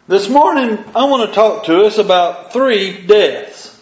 This morning, I want to talk to us about 3 deaths.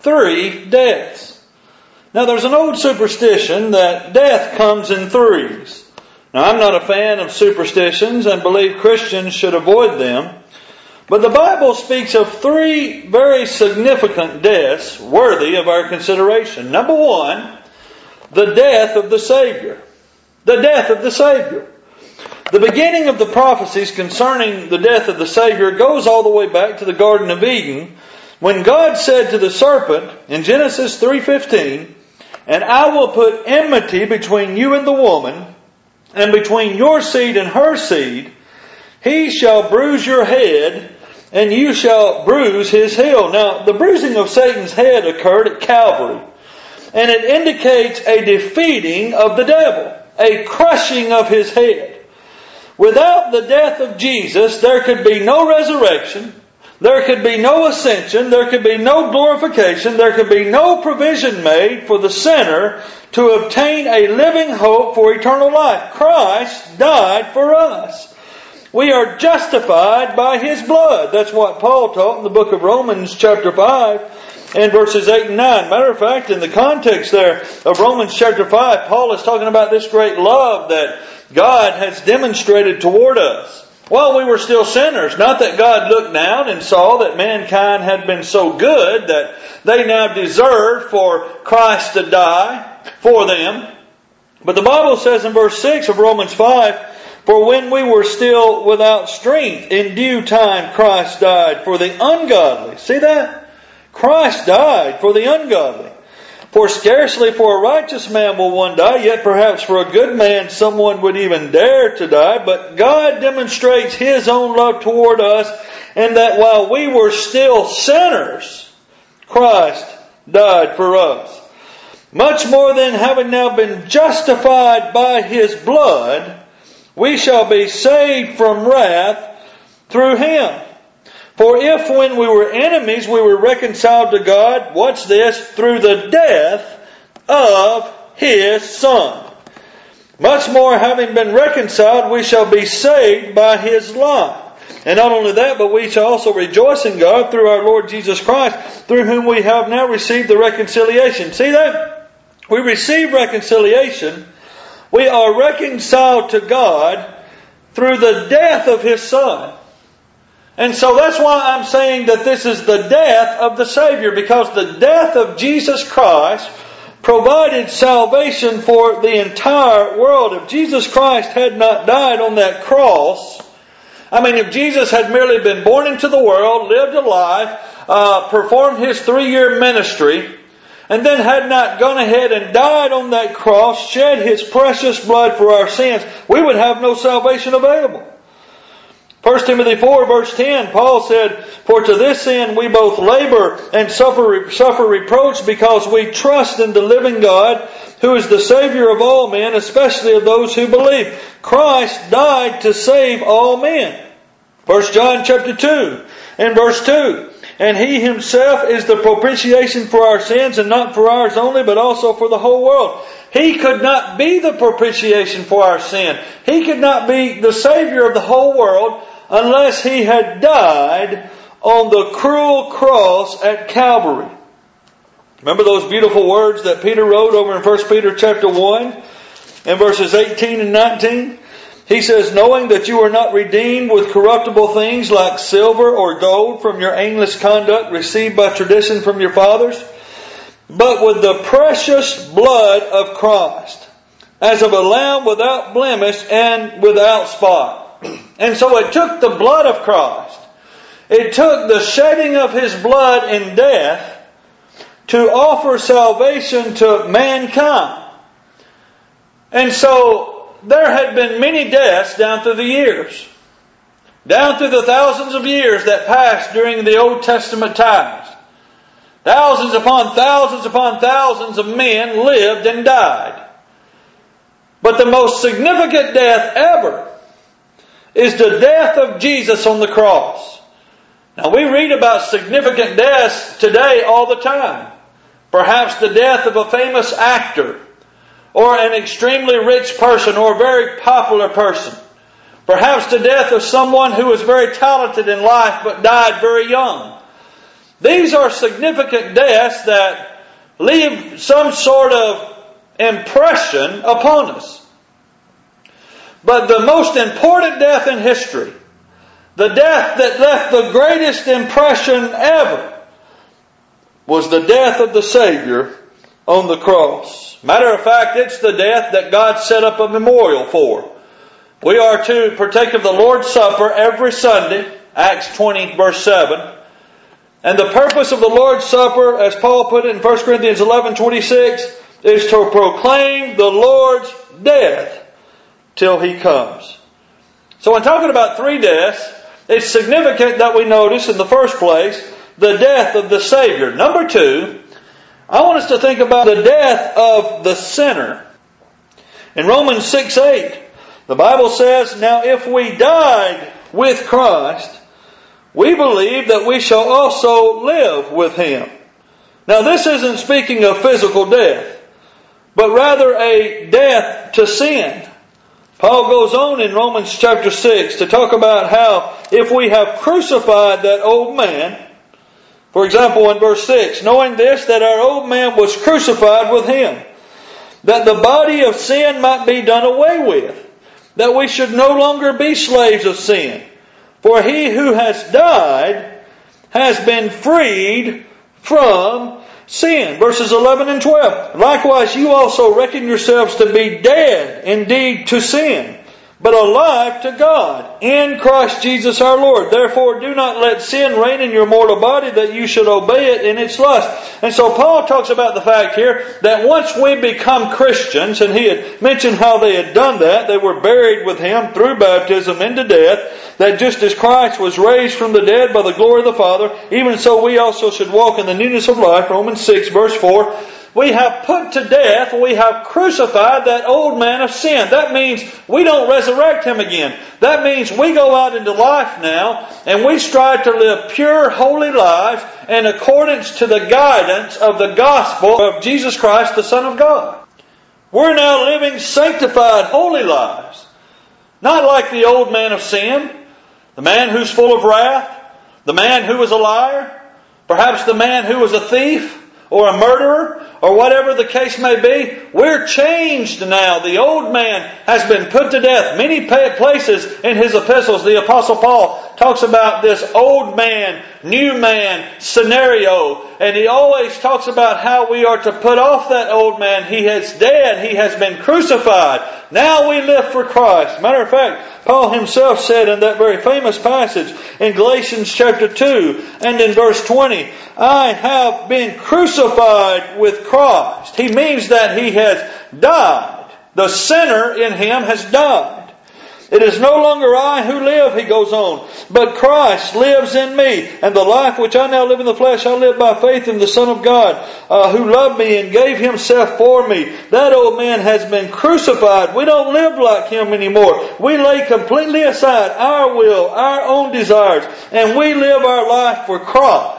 3 deaths. Now, there's an old superstition that death comes in threes. Now, I'm not a fan of superstitions and believe Christians should avoid them. But the Bible speaks of 3 very significant deaths worthy of our consideration. Number 1, the death of the Savior. The death of the Savior. The beginning of the prophecies concerning the death of the Savior goes all the way back to the Garden of Eden, when God said to the serpent in Genesis 3:15, "And I will put enmity between you and the woman, and between your seed and her seed. He shall bruise your head, and you shall bruise his heel." Now, the bruising of Satan's head occurred at Calvary, and it indicates a defeating of the devil, a crushing of his head. Without the death of Jesus, there could be no resurrection, there could be no ascension, there could be no glorification, there could be no provision made for the sinner to obtain a living hope for eternal life. Christ died for us. We are justified by His blood. That's what Paul taught in the book of Romans chapter 5 and verses 8 and 9. Matter of fact, in the context there of Romans chapter 5, Paul is talking about this great love that God has demonstrated toward us while we were still sinners. Not that God looked down and saw that mankind had been so good that they now deserved for Christ to die for them. But the Bible says in verse 6 of Romans 5, "For when we were still without strength, in due time Christ died for the ungodly." See that? Christ died for the ungodly. "For scarcely for a righteous man will one die, yet perhaps for a good man someone would even dare to die. But God demonstrates His own love toward us, and that while we were still sinners, Christ died for us. Much more than, having now been justified by His blood, we shall be saved from wrath through Him. For if when we were enemies we were reconciled to God," watch this, "through the death of His Son. Much more, having been reconciled, we shall be saved by His life. And not only that, but we shall also rejoice in God through our Lord Jesus Christ, through whom we have now received the reconciliation." See that? We receive reconciliation. We are reconciled to God through the death of His Son. And so that's why I'm saying that this is the death of the Savior, because the death of Jesus Christ provided salvation for the entire world. If Jesus Christ had not died on that cross, if Jesus had merely been born into the world, lived a life, performed His 3-year ministry, and then had not gone ahead and died on that cross, shed His precious blood for our sins, we would have no salvation available. 1 Timothy 4 verse 10, Paul said, "For to this end we both labor and suffer reproach, because we trust in the living God, who is the Savior of all men, especially of those who believe." Christ died to save all men. 1 John chapter 2 and verse 2, "And He Himself is the propitiation for our sins, and not for ours only, but also for the whole world." He could not be the propitiation for our sin. He could not be the Savior of the whole world unless He had died on the cruel cross at Calvary. Remember those beautiful words that Peter wrote over in 1 Peter chapter 1 and verses 18 and 19? He says, "Knowing that you are not redeemed with corruptible things like silver or gold from your aimless conduct received by tradition from your fathers, but with the precious blood of Christ, as of a lamb without blemish and without spot." And so it took the blood of Christ, it took the shedding of His blood in death to offer salvation to mankind. And so there had been many deaths down through the years, down through the thousands of years that passed during the Old Testament times. Thousands upon thousands of men lived and died. But the most significant death ever is the death of Jesus on the cross. Now, we read about significant deaths today all the time. Perhaps the death of a famous actor, or an extremely rich person, or a very popular person. Perhaps the death of someone who was very talented in life but died very young. These are significant deaths that leave some sort of impression upon us. But the most important death in history, the death that left the greatest impression ever, was the death of the Savior on the cross. Matter of fact, it's the death that God set up a memorial for. We are to partake of the Lord's Supper every Sunday, Acts 20 verse 7. And the purpose of the Lord's Supper, as Paul put it in 1 Corinthians 11:26, is to proclaim the Lord's death till He comes. So when talking about three deaths, it's significant that we notice in the first place the death of the Savior. Number two, I want us to think about the death of the sinner. In Romans 6:8, the Bible says, "Now if we died with Christ, we believe that we shall also live with Him." Now this isn't speaking of physical death, but rather a death to sin. Paul goes on in Romans chapter 6 to talk about how if we have crucified that old man, for example in verse 6, "Knowing this, that our old man was crucified with Him, that the body of sin might be done away with, that we should no longer be slaves of sin. For he who has died has been freed from sin." Verses 11 and 12. "Likewise you also reckon yourselves to be dead indeed to sin, but alive to God in Christ Jesus our Lord. Therefore do not let sin reign in your mortal body, that you should obey it in its lust." And so Paul talks about the fact here that once we become Christians, and he had mentioned how they had done that, they were buried with Him through baptism into death, that just as Christ was raised from the dead by the glory of the Father, even so we also should walk in the newness of life. Romans 6 verse 4. We have put to death, we have crucified that old man of sin. That means we don't resurrect him again. That means we go out into life now and we strive to live pure, holy lives in accordance to the guidance of the gospel of Jesus Christ, the Son of God. We're now living sanctified, holy lives. Not like the old man of sin, the man who's full of wrath, the man who was a liar, perhaps the man who was a thief or a murderer, or whatever the case may be. We're changed now. The old man has been put to death. Many places in his epistles, the Apostle Paul talks about this old man, new man scenario. And he always talks about how we are to put off that old man. He is dead. He has been crucified. Now we live for Christ. Matter of fact, Paul himself said in that very famous passage in Galatians chapter 2 and in verse 20, "I have been crucified with Christ." He means that he has died. The sinner in him has died. "It is no longer I who live," he goes on, "but Christ lives in me. And the life which I now live in the flesh, I live by faith in the Son of God, who loved me and gave Himself for me." That old man has been crucified. We don't live like him anymore. We lay completely aside our will, our own desires, and we live our life for Christ.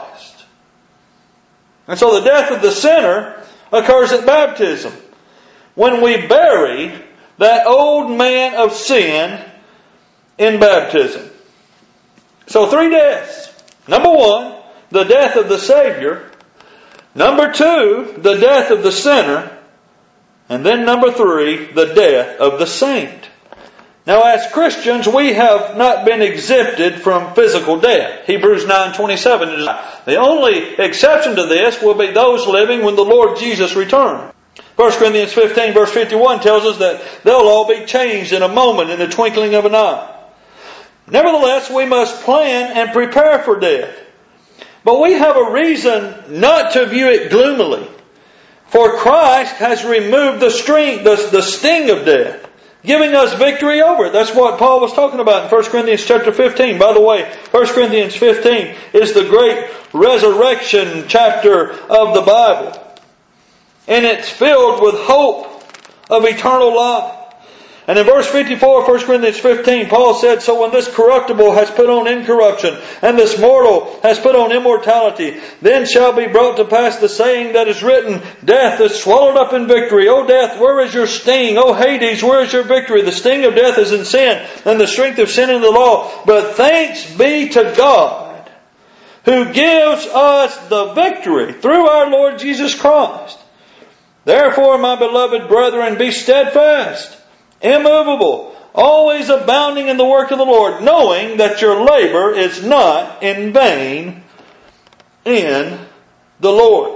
And so the death of the sinner occurs at baptism, when we bury that old man of sin in baptism. So three deaths. Number one, the death of the Savior. Number two, the death of the sinner. And then number three, the death of the saint. Now as Christians, we have not been exempted from physical death. Hebrews 9:27. The only exception to this will be those living when the Lord Jesus returns. 1 Corinthians 15 verse 51 tells us that they'll all be changed in a moment, in the twinkling of an eye. Nevertheless, we must plan and prepare for death. But we have a reason not to view it gloomily. For Christ has removed the sting of death, giving us victory over it. That's what Paul was talking about in 1 Corinthians chapter 15. By the way, 1 Corinthians 15 is the great resurrection chapter of the Bible. And it's filled with hope of eternal life. And in verse 54 of 1 Corinthians 15, Paul said, "So when this corruptible has put on incorruption, and this mortal has put on immortality, then shall be brought to pass the saying that is written, Death is swallowed up in victory. O death, where is your sting? O Hades, where is your victory? The sting of death is in sin, and the strength of sin in the law. But thanks be to God, who gives us the victory through our Lord Jesus Christ. Therefore, my beloved brethren, be steadfast, immovable, always abounding in the work of the Lord, knowing that your labor is not in vain in the Lord."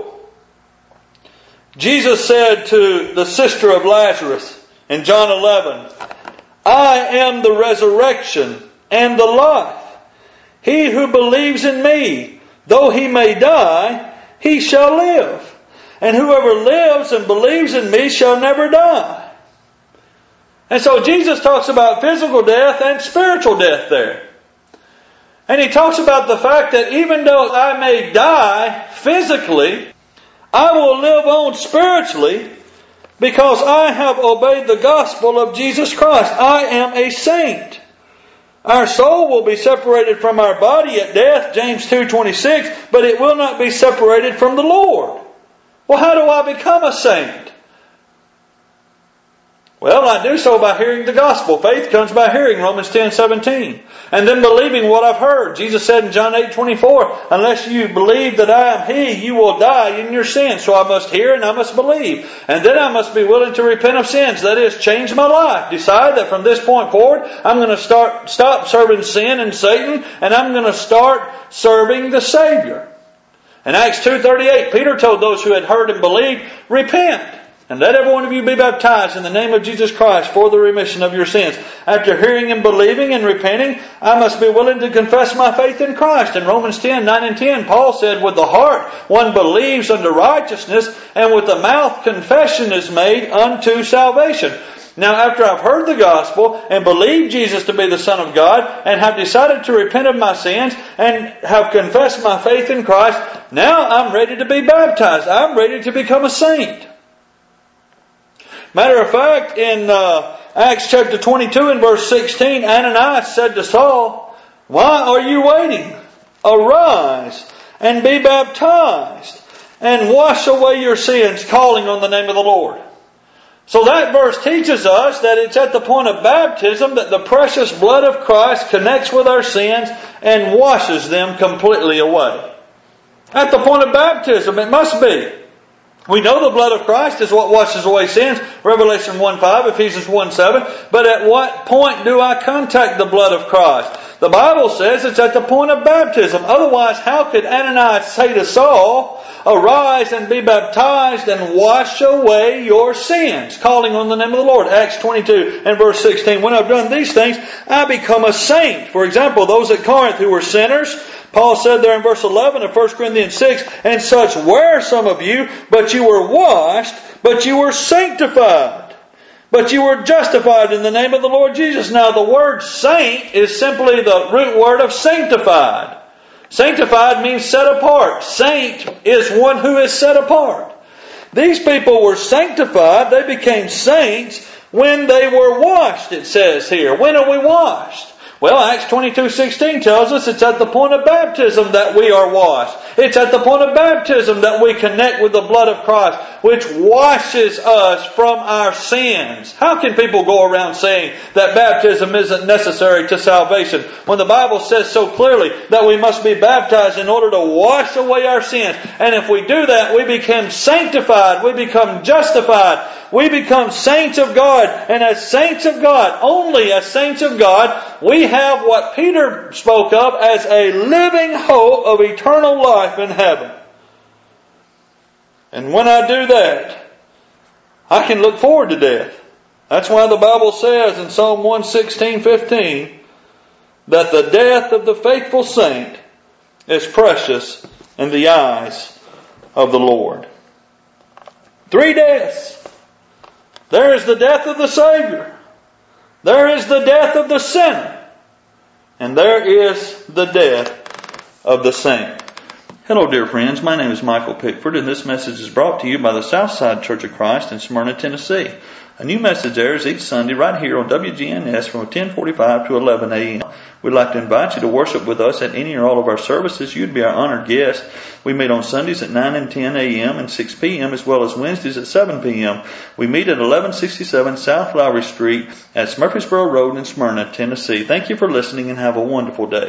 Jesus said to the sister of Lazarus in John 11, "I am the resurrection and the life. He who believes in me, though he may die, he shall live. And whoever lives and believes in me shall never die." And so Jesus talks about physical death and spiritual death there. And He talks about the fact that even though I may die physically, I will live on spiritually because I have obeyed the gospel of Jesus Christ. I am a saint. Our soul will be separated from our body at death, James 2:26, but it will not be separated from the Lord. Well, how do I become a saint? Well, I do so by hearing the gospel. Faith comes by hearing, Romans 10:17. And then believing what I've heard. Jesus said in John 8:24, "Unless you believe that I am He, you will die in your sins." So I must hear and I must believe. And then I must be willing to repent of sins. That is, change my life. Decide that from this point forward, I'm going to stop serving sin and Satan, and I'm going to start serving the Savior. In Acts 2:38, Peter told those who had heard and believed, "Repent, and let every one of you be baptized in the name of Jesus Christ for the remission of your sins." After hearing and believing and repenting, I must be willing to confess my faith in Christ. In Romans 10:9 and 10, Paul said, "With the heart one believes unto righteousness, and with the mouth confession is made unto salvation." Now, after I've heard the gospel and believed Jesus to be the Son of God and have decided to repent of my sins and have confessed my faith in Christ, now I'm ready to be baptized. I'm ready to become a saint. Matter of fact, in Acts chapter 22 and verse 16, Ananias said to Saul, "Why are you waiting? Arise and be baptized and wash away your sins, calling on the name of the Lord." So that verse teaches us that it's at the point of baptism that the precious blood of Christ connects with our sins and washes them completely away. At the point of baptism, it must be. We know the blood of Christ is what washes away sins, Revelation 1:5, Ephesians 1:7. But at what point do I contact the blood of Christ? The Bible says it's at the point of baptism. Otherwise, how could Ananias say to Saul, "Arise and be baptized and wash away your sins," calling on the name of the Lord? Acts 22 and verse 16. "When I've done these things, I become a saint." For example, those at Corinth who were sinners, Paul said there in verse 11 of 1 Corinthians 6, "And such were some of you, but you were washed, but you were sanctified, but you were justified in the name of the Lord Jesus." Now the word saint is simply the root word of sanctified. Sanctified means set apart. Saint is one who is set apart. These people were sanctified. They became saints when they were washed, it says here. When are we washed? Well, Acts 22:16 tells us it's at the point of baptism that we are washed. It's at the point of baptism that we connect with the blood of Christ, which washes us from our sins. How can people go around saying that baptism isn't necessary to salvation when the Bible says so clearly that we must be baptized in order to wash away our sins? And if we do that, we become sanctified, we become justified, we become saints of God. And as saints of God, only as saints of God, we have what Peter spoke of as a living hope of eternal life in heaven. And when I do that, I can look forward to death. That's why the Bible says in Psalm 116:15 that the death of the faithful saint is precious in the eyes of the Lord. 3 deaths. There is the death of the Savior. There is the death of the sinner. And there is the death of the saint. Hello, dear friends. My name is Michael Pickford, and this message is brought to you by the Southside Church of Christ in Smyrna, Tennessee. A new message airs each Sunday right here on WGNS from 10:45 to 11 a.m. We'd like to invite you to worship with us at any or all of our services. You'd be our honored guest. We meet on Sundays at 9 and 10 a.m. and 6 p.m. as well as Wednesdays at 7 p.m. We meet at 1167 South Lowry Street at Murfreesboro Road in Smyrna, Tennessee. Thank you for listening and have a wonderful day.